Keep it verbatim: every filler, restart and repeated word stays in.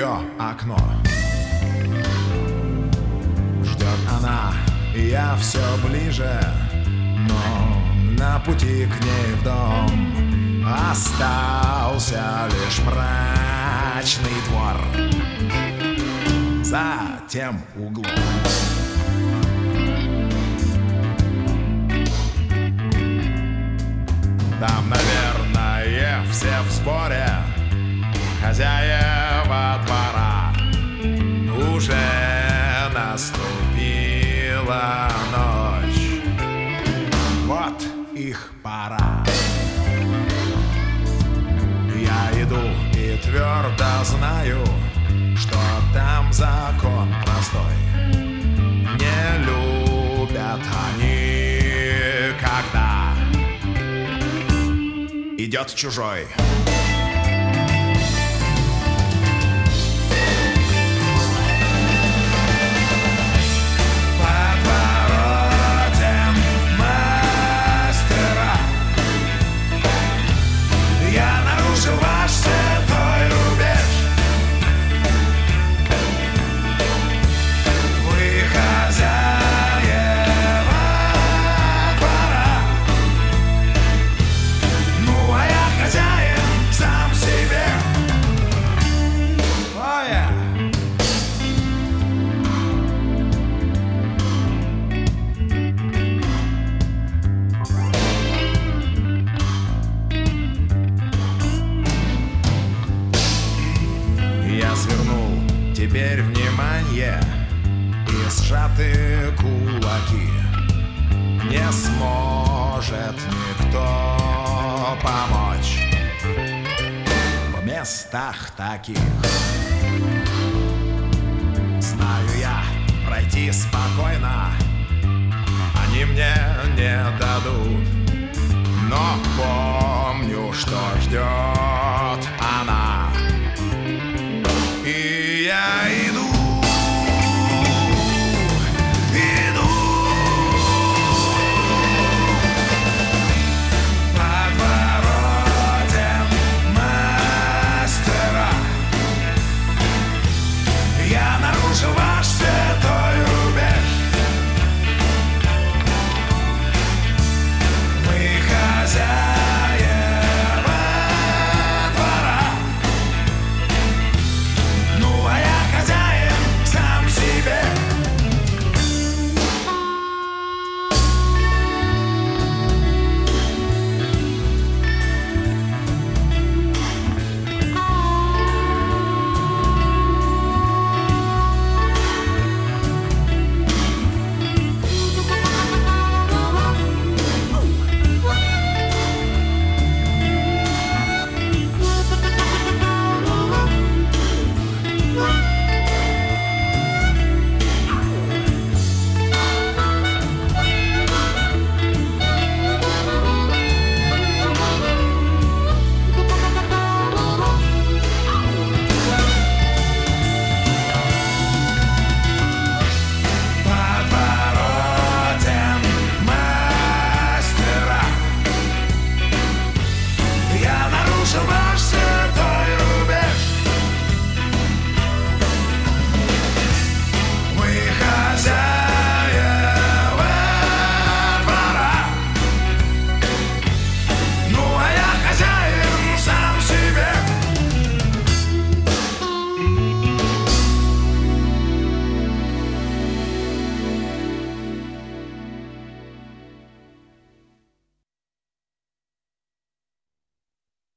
ее окно. Ждет она, и я все ближе, но на пути к ней в дом остался лишь мрачный двор за тем углом. Там, наверное, все в сборе, хозяева двора. Уже наступила ночь, вот их пора. Я иду и твердо знаю, что там закон простой. Не любят они, когда идет чужой. Теперь внимание и сжаты кулаки. Не сможет никто помочь в местах таких. Знаю я, пройти спокойно они мне не дадут, но помню, что ждет она. И я иду, иду под воротен мастера. Я нарушил ваш святой рубеж. Мы хозяева двора. Ну а я хозяин сам себе. Ваш